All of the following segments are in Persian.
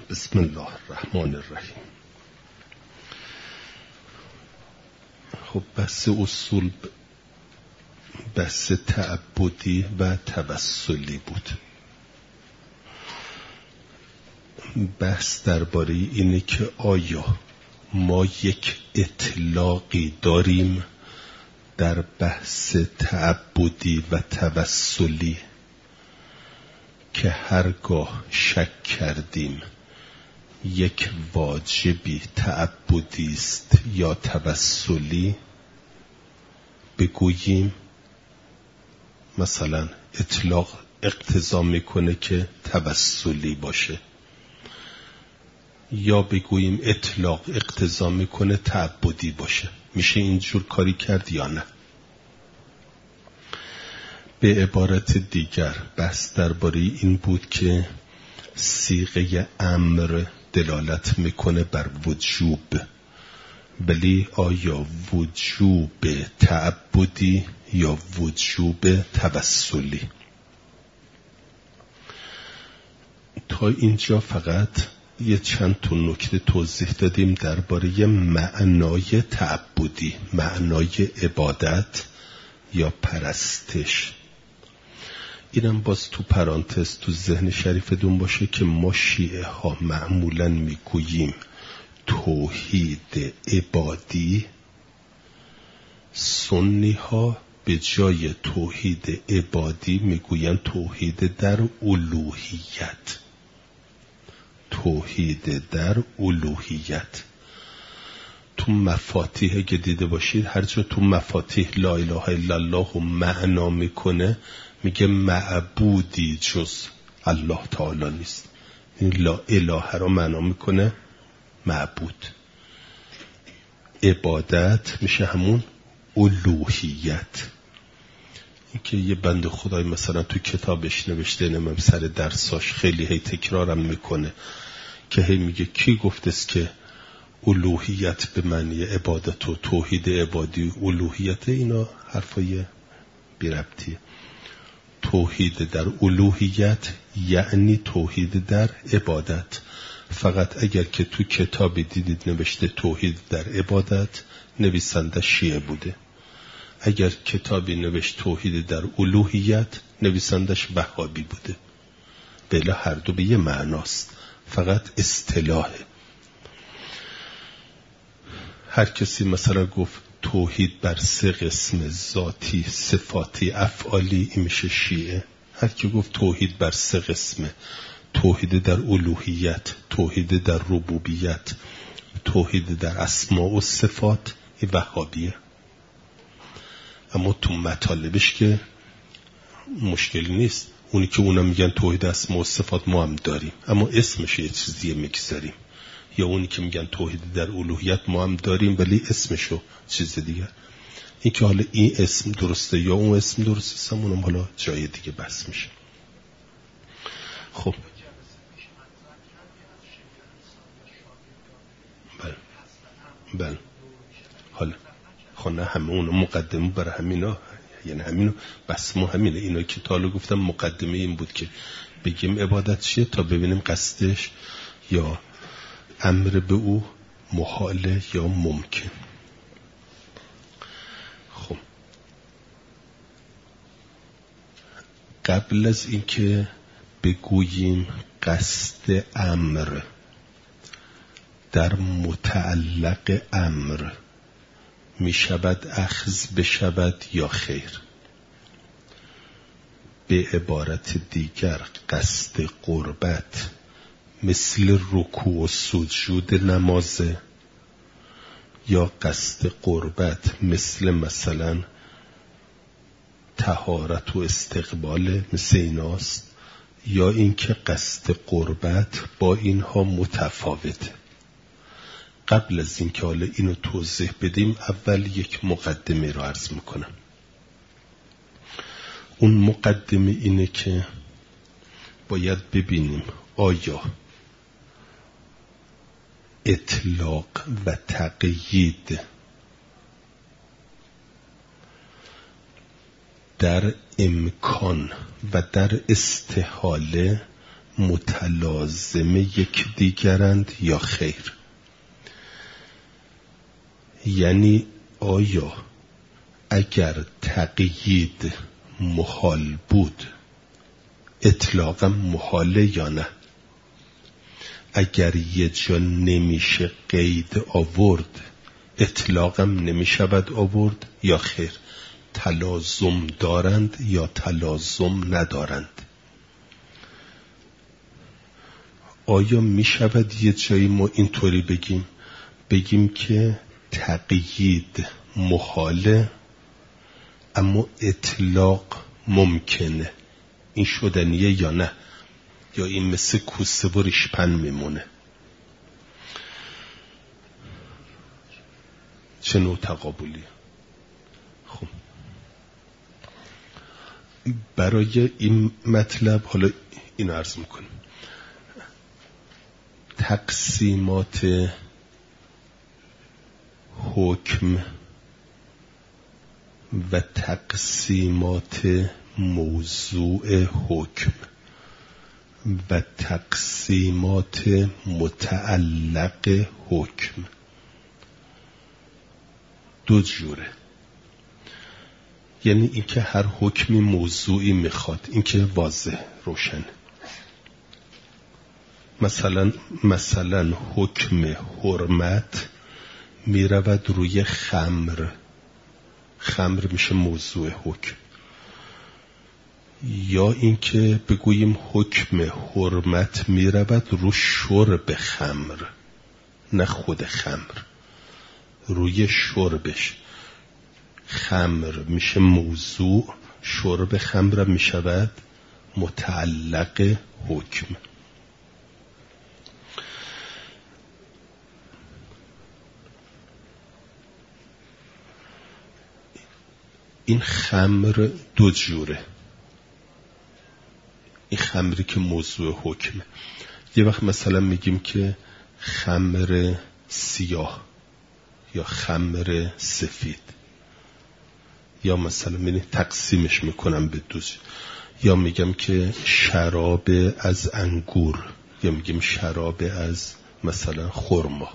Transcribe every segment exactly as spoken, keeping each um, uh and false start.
بسم الله الرحمن الرحیم. خب بحث اصول بحث تعبدی و توسلی بود. بحث درباره اینه که آیا ما یک اطلاقی داریم در بحث تعبدی و توسلی که هرگاه شک کردیم یک واجبی تعبدی است یا توسلی بگوییم مثلا اطلاق اقتضا میکنه که توسلی باشه، یا بگوییم اطلاق اقتضا میکنه تعبدی باشه. میشه اینجور کاری کرد یا نه؟ به عبارت دیگر بحث درباره این بود که صیغه امر دلالت میکنه بر وجوب، ولی آیا وجوب تعبدی یا وجوب توسلی؟ تا اینجا فقط یه چند تا نکته توضیح دادیم درباره معنای تعبدی، معنای عبادت یا پرستش. اینم باز تو پرانتز تو ذهن شریفتون باشه که ما شیعه ها معمولاً میگوییم توحید عبادی، سنی ها به جای توحید عبادی میگوین توحید در الوهیت. توحید در الوهیت تو مفاتیح که دیده باشید، هر جا تو مفاتیح لا اله الا الله معنا میکنه میگه معبودی جز الله تعالی نیست. این لا اله را معنا میکنه معبود. عبادت میشه همون الوهیت. این که یه بنده خدای مثلا تو کتابش نوشته، نمیم سر درساش خیلی هی تکرارم میکنه که هی میگه کی گفتست که الوهیت به معنی عبادت و توحید عبادی الوهیت؟ اینا حرفای بی ربطیه. توحید در الوهیت یعنی توحید در عبادت. فقط اگر که تو کتابی دیدید نوشته توحید در عبادت، نویسنده شیعه بوده. اگر کتابی نوشت توحید در الوهیت، نویسندش وهابی بوده. بلا هر دو به یه معناست، فقط اصطلاحه. هر کسی مثلا گفت توحید بر سه قسم، ذاتی، صفاتی، افعالی، این میشه شیعه. هر کی گفت توحید بر سه قسم، توحید در الوهیت، توحید در ربوبیت، توحید در اسماء و صفات، این وهابیه. اما تو مطالبش که مشکلی نیست. اونی که اونا میگن توحید اسماء و صفات ما هم داریم، اما اسمش یه چیزیه میگذاریم. یا اونی که میگن توحید در الوهیت ما هم داریم ولی اسمشو چیز دیگه. این که حالا این اسم درسته یا اون اسم درسته، همونم حالا جای دیگه بس میشه. خب بله بله حالا خانه همه اون مقدمه برای همینا، یعنی همینو بس ما همینه. اینا که تالو گفتم مقدمه این بود که بگیم عبادت چیه تا ببینیم قصدش یا امر به او محاله یا ممکن. خب قبل از اینکه بگوییم قصد امر در متعلق امر می شود اخذ بشود یا خیر، به عبارت دیگر قصد قربت مثل رکوع و سجود نمازه، یا قصد قربت مثل مثلا طهارت و استقبال مثل ایناست، یا اینکه قصد قربت با اینها متفاوته. قبل از اینکه حالا اینو توضیح بدیم، اول یک مقدمه رو عرض میکنم. اون مقدمه اینه که باید ببینیم آیا اطلاق و تقیید در امکان و در استحاله متلازم یکدیگرند یا خیر؟ یعنی آیا اگر تقیید محال بود اطلاقا محاله یا نه؟ اگر یه جا نمیشه قید آورد اطلاقا نمیشود آورد یا خیر؟ تلازم دارند یا تلازم ندارند؟ آیا میشود یه جایی ما اینطوری بگیم بگیم که تقیید محاله اما اطلاق ممکنه؟ این شدنیه یا نه؟ یا این مثل کوسه و ریشپن میمونه؟ چه نوع تقابلی؟ خب برای این مطلب حالا این عرض میکنیم. تقسیمات حکم و تقسیمات موضوع حکم و تقسیمات متعلق حکم دو جوره. یعنی اینکه هر حکمی موضوعی میخواد، اینکه واضح روشن. مثلا مثلا حکم حرمت میرود روی خمر، خمر میشه موضوع حکم. یا اینکه بگوییم حکم حرمت میرود رو شرب خمر، نه خود خمر، روی شربش. خمر میشه موضوع، شرب خمر میشود متعلق حکم. این خمر دو جوره. این خمری که موضوع حکمه، یه وقت مثلا میگیم که خمر سیاه یا خمر سفید، یا مثلا میگم تقسیمش میکنم به دو، یا میگم که شراب از انگور، یا میگیم شراب از مثلا خرما،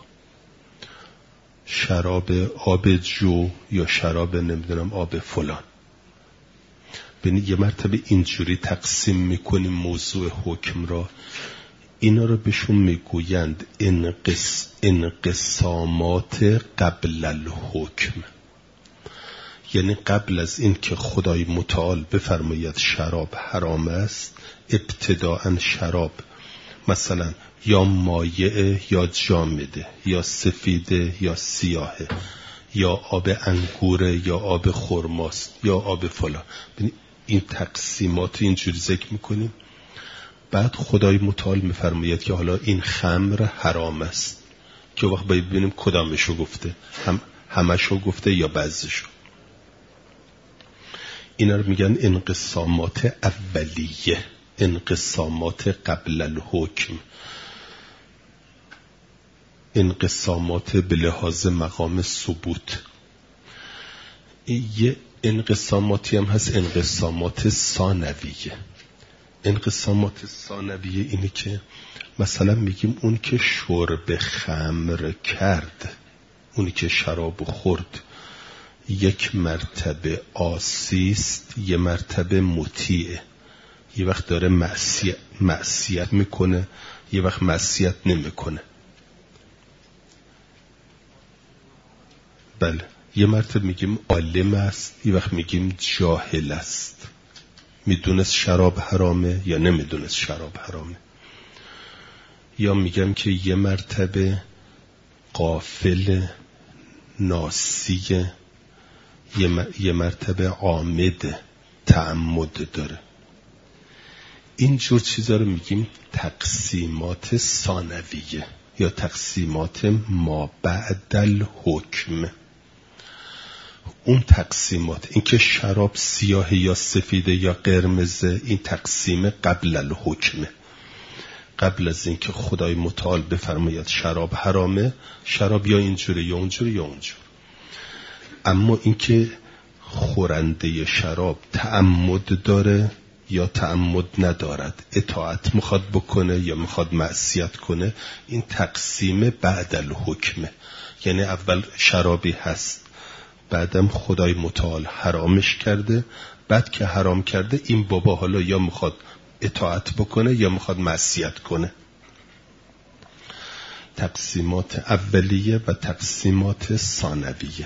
شراب آب جو یا شراب نمیدونم آب فلان. ببینید یه مرتبه اینجوری تقسیم میکنیم موضوع حکم را. اینا رو بهشون میگویند انقص انقسامات قبل الحکم. یعنی قبل از این که خدای متعال بفرماید شراب حرام است، ابتداءً شراب مثلا یا مایعه یا جامده یا سفیده یا سیاهه یا آب انگوره یا آب خرماست یا آب فلان. این تقسیمات اینجوری ذکر میکنیم. بعد خدای متعال میفرماید که حالا این خمر حرام است، که وقت باید ببینیم کدامشو گفته، هم همشو گفته یا بعضیشو. اینا رو میگن انقسامات اولیه، انقسامات قبل الحکم، انقسامات به لحاظ مقام ثبوت. یه انقساماتی هم هست انقسامات ثانویه. انقسامات ثانویه اینه که مثلا میگیم اون که شرب خمر کرد، اونی که شراب خورد، یک مرتبه عاصیست، یه مرتبه مطیعه. یه وقت داره معصیت, معصیت میکنه، یه وقت معصیت نمیکنه. بله، یه مرتبه میگیم عالم است، یه وقت میگیم جاهل است، میدونست شراب حرامه یا نمیدونست شراب حرامه. یا میگم که یه مرتبه غافل ناسیه، یه مرتبه عامد تعمد داره. این جور چیزا رو میگیم تقسیمات ثانویه یا تقسیمات ما بعد الحکم. اون تقسیمات، این که شراب سیاه یا سفیده یا قرمزه، این تقسیم قبل الحکمه. قبل از این که خدای متعال بفرماید شراب حرامه، شراب یا اینجوره یا اونجوره یا اونجور. اما این که خورنده شراب تعمد داره یا تعمد ندارد، اطاعت میخواد بکنه یا میخواد معصیت کنه، این تقسیم بعد الحکمه. یعنی اول شرابی هست، بعدم خدای متعال حرامش کرده، بعد که حرام کرده این بابا حالا یا میخواد اطاعت بکنه یا میخواد معصیت کنه. تقسیمات اولیه و تقسیمات ثانویه.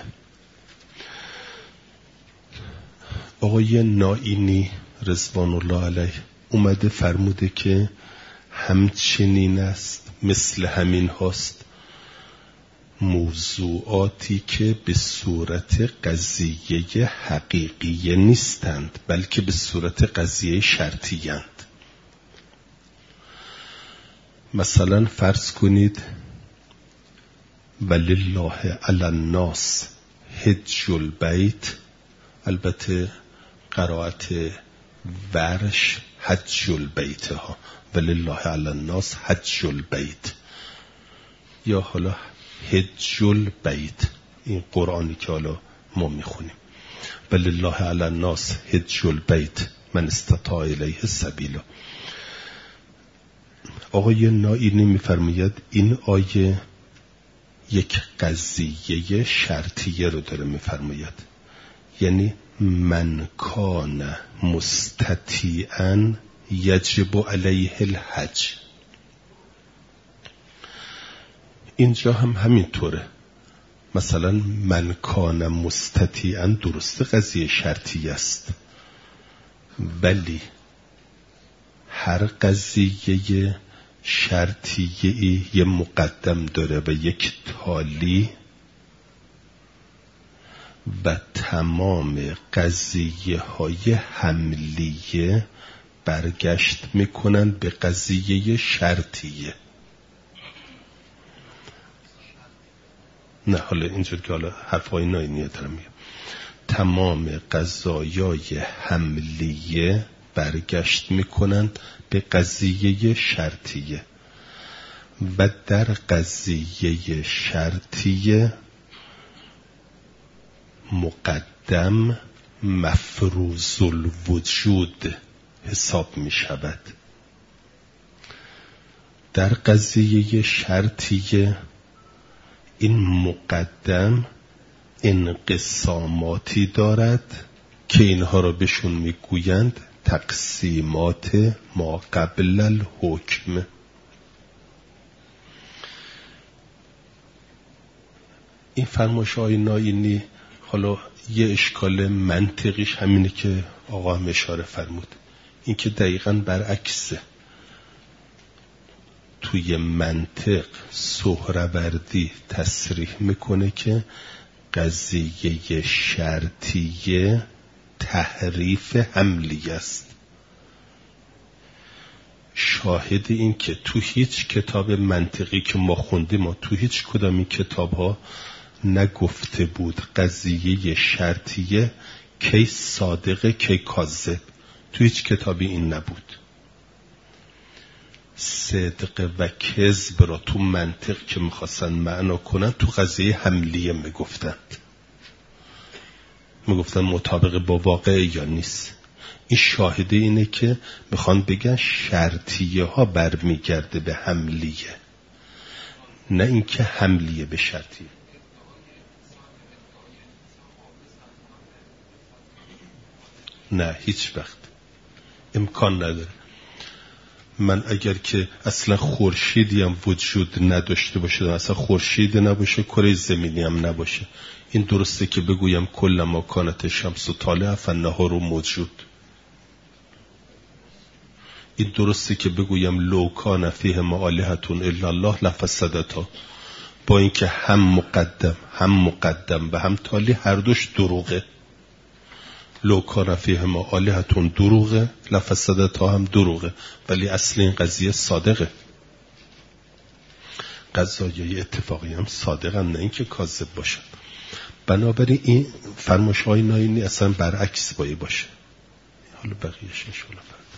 آقای نائینی رضوان الله علیه اومده فرموده که همچنین است، مثل همین هاست موضوعاتی که به صورت قضیه حقیقی نیستند بلکه به صورت قضیه شرطی اند. مثلا فرض کنید ولله علی الناس حج البیت، البته قرائت ورش حج البیت ها، ولله علی الناس حج البیت، یا حالا حج البیت، این قرآنی که حالا ما میخونیم ولله علی الناس حج البیت من استطاع الیه سبیلا. آقای نائینی میفرماید این آیه یک قضیه شرطیه رو داره میفرماید، یعنی من کان مستطیعا یجب علیه الحج. اینجا هم همینطوره. مثلا من کان مستطیعا درسته قضیه شرطی است، ولی هر قضیه شرطیه یه مقدم داره و یک تالی، و تمام قضیه های حملیه برگشت میکنن به قضیه شرطیه. نه حالا اینجور که حالا حرفای نائینی دارم میگم، تمام قضایای حملیه برگشت میکنن به قضیه شرطیه، و در قضیه شرطیه مقدم مفروض الوجود حساب می شود. در قضیه شرطیه این مقدم انقساماتی دارد که اینها را بهشون میگویند تقسیمات ما قبل الحکم. این فرمایش‌های نائینی حالا یه اشکال منطقیش همینه که آقا هم اشاره فرمود، این که دقیقاً برعکسه. توی منطق سهروردی تصریح میکنه که قضیه شرطیه تحریف حملی است. شاهد این که تو هیچ کتاب منطقی که ما خوندیم، ما تو هیچ کدام این کتاب ها نگفته بود قضیه شرطیه کی صادقه کی کاذب. تو هیچ کتابی این نبود. صدق و کذب را تو منطق که میخواستن معنا کنن تو قضیه حملیه میگفتند، میگفتن مطابق با واقع یا نیست. این شاهده اینه که میخوان بگن شرطیه ها برمیگرده به حملیه، نه اینکه حملیه به شرطیه. نه هیچ وقت امکان نداره. من اگر که اصلا خورشیدی هم وجود نداشته باشه، اصلا خورشید نباشه، کره زمینی هم نباشه، این درسته که بگویم کل ما کانت شمس و طالع فالنهار موجود. این درسته که بگویم لو کان فیه آلهة الا الله لفسدتا، با اینکه هم مقدم هم مقدم و هم تالی هر دوش دروغه. لو کان فیه آلهة دروغه، لفسدتا هم دروغه، ولی اصل این قضیه صادقه. قضایای اتفاقی هم صادقن، نه اینکه کاذب باشن. بنابراین این فرمایش‌های نائینی اصلا برعکس باید باشه. حالا بقیه‌اش ان شاء الله.